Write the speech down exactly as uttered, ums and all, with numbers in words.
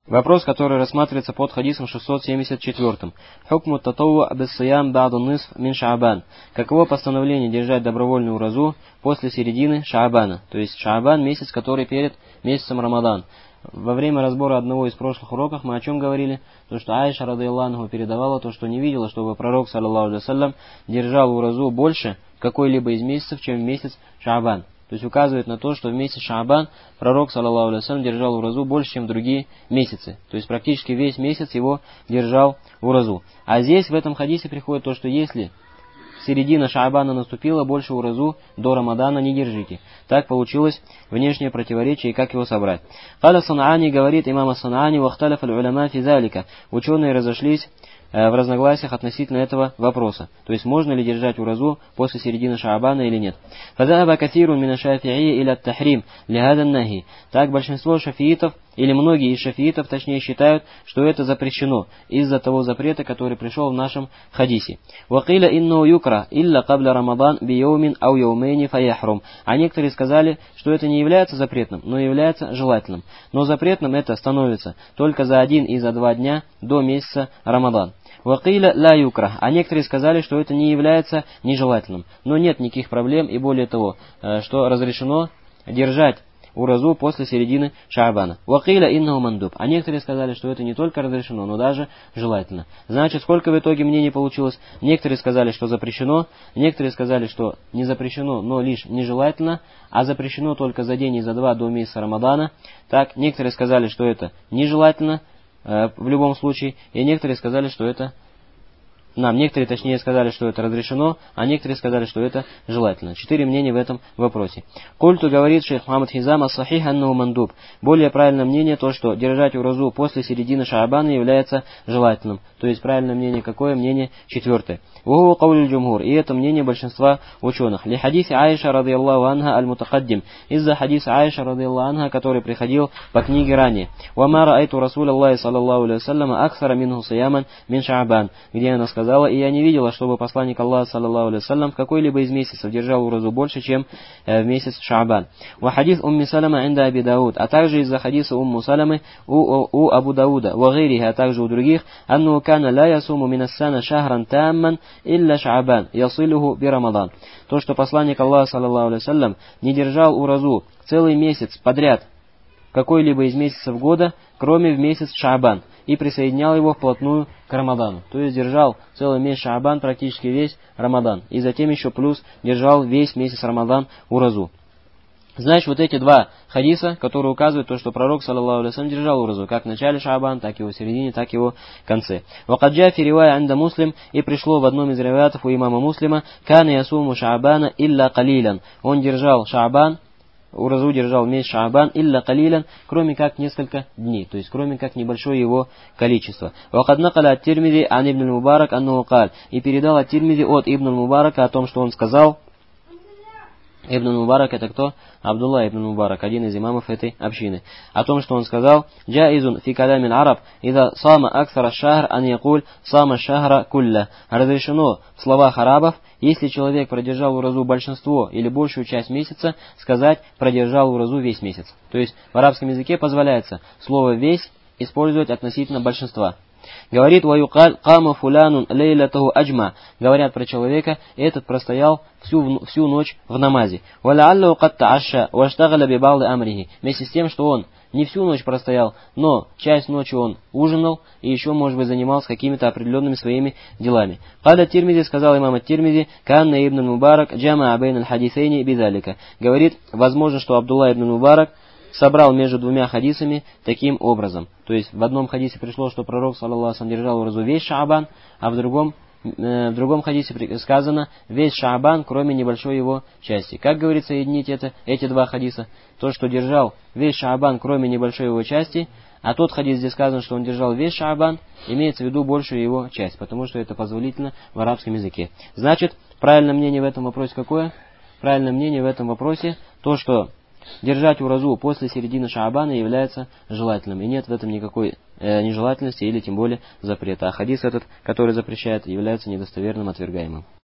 Вопрос, который рассматривается под хадисом шестьсот семьдесят четыре. Хукму татавву бис-сиям ба'да нисф мин Шаабан. Каково постановление держать добровольную уразу после середины Шаабана? То есть Шаабан — месяц, который перед месяцем Рамадан. Во время разбора одного из прошлых уроков мы о чем говорили? То, что Аиша, радийаллаху анха, передавала то, что не видела, чтобы пророк, саллаллаху алейхи вассалям, держал уразу больше какой-либо из месяцев, чем в месяц Шаабан. То есть указывает на то, что в месяц Шаабан пророк, саллаллаху алейхи вассалям, держал уразу больше, чем в другие месяцы. То есть практически весь месяц его держал уразу. А здесь в этом хадисе приходит то, что если середина Шаабана наступила, больше уразу до Рамадана не держите. Так получилось внешнее противоречие, и как его собрать. Каля Санаани, говорит имам Санаани, вахталяф аль-уляма фи залика. Ученые разошлись в разногласиях относительно этого вопроса. То есть можно ли держать уразу после середины Шаабана или нет. Фазаба кафирун мина шафи'и иля тахрим лихадан нахи. Так большинство шафиитов, или многие из шафиитов, точнее, считают, что это запрещено из-за того запрета, который пришел в нашем хадисе. Вакиля инну юкра илля кабля Рамадан бiyawmin ау яумейни фаяхрум. А некоторые сказали, что это не является запретным, но является желательным. Но запретным это становится только за один и за два дня до месяца Рамадан. Вакиля ла юкра. А некоторые сказали, что это не является нежелательным. Но нет никаких проблем, и более того, что разрешено держать уразу после середины Шаабана. Вакиля иннаху мандуб. А некоторые сказали, что это не только разрешено, но даже желательно. Значит, сколько в итоге мнений получилось? Некоторые сказали, что запрещено, некоторые сказали, что не запрещено, но лишь нежелательно, а запрещено только за день и за два до месяца Рамадана. Так, некоторые сказали, что это нежелательно э, в любом случае, и некоторые сказали, что это Нам, некоторые точнее сказали, что это разрешено, а некоторые сказали, что это желательно. Четыре мнения в этом вопросе. Культу, говорит шейх Мухаммад Хизам, ас-сахих аннаху мандуб. Более правильное мнение то, что держать уразу после середины Шаабана является желательным. То есть правильное мнение какое? Мнение четвертое. Вуху каулю джумхур. И это мнение большинства ученых. Ли хадисе Аиша, радийаллаху анха, аль-мутакаддим. Из-за хадиса Аиша, радийаллаху анха, который приходил по книге ранее. Ва ма раайту расуля Аллахи, саллаллаху алейхи вассаляма, аксара минху сияман мин Шаабан. Где она сказала: и я не видела, чтобы посланник Аллаха, саллаллаху алейхи вассалям, в какой-либо из месяцев держал уразу больше, чем в месяц Шаабан. Ва хадис умми Салама инда Аби Дауд. А также из-за хадиса умму Саламы у, у Абу Дауда. Ва гайриха, а также у других. Анну кана ла ясуму минассана шахран тамман илля Шаабан ясилуху би Рамадан. То, что посланник Аллаха, саллаллаху алейхи вассалям, не держал уразу целый месяц подряд какой-либо из месяцев года, кроме в месяц Шаабан, и присоединял его вплотную к Рамадану. То есть держал целый месяц Шаабан, практически весь Рамадан. И затем еще плюс держал весь месяц Рамадан уразу. Значит, вот эти два хадиса, которые указывают то, что пророк, саллаллаху алейхи вассалям, держал уразу как в начале Шаабан, так и в середине, так и в конце. Вакаджа фи ривая анда Муслим, и пришло в одном из риваятов у имама Муслима: кана ясуму Шаабана илля калилян. Он держал Шаабан, уразу держал месяц Шаабан илля калилян, кроме как несколько дней, то есть кроме как небольшое его количество. Вакад накаля ат-Тирмизи ан ибн аль-Мубарак аннаху каль, и передал ат-Тирмизи от ибн аль-Мубарака о том, что он сказал. Ибн Мубарак — это кто? Абдулла ибн Мубарак, один из имамов этой общины. О том, что он сказал: «Джаизун фи калямил араб, ида сама аксара шахр ан якуль сама шахра кулля». Разрешено в словах арабов, если человек продержал уразу большинство или большую часть месяца, сказать «продержал уразу весь месяц». То есть в арабском языке позволяется слово «весь» использовать относительно большинства. Говорит: «Ваюкаль кама фулянун лейлятаху аджма». Говорят про человека: этот простоял всю, всю ночь в намазе. «Валяаллаху кат та'ашша ваштагаля бибалды амрихи». Вместе с тем, что он не всю ночь простоял, но часть ночи он ужинал и еще, может быть, занимался какими-то определенными своими делами. Каля Тирмизи, сказал имам ат-Тирмизи: «Канна ибн Мубарак джама абейн аль-хадисейни бидалика». Говорит, возможно, что Абдулла ибн Мубарак собрал между двумя хадисами таким образом. То есть в одном хадисе пришло, что пророк, саллаллаху алейхи вассалям, держал уразу весь Шаабан, а в другом, э, в другом хадисе сказано весь Шаабан, кроме небольшой его части. Как говорится, соединить это, эти два хадиса? То, что держал весь Шаабан, кроме небольшой его части, а тот хадис, где сказано, что он держал весь Шаабан, имеется в виду большую его часть, потому что это позволительно в арабском языке. Значит, правильное мнение в этом вопросе какое? Правильное мнение в этом вопросе то, что держать уразу после середины Шаабана является желательным. И нет в этом никакой э, нежелательности или тем более запрета. А хадис этот, который запрещает, является недостоверным, отвергаемым.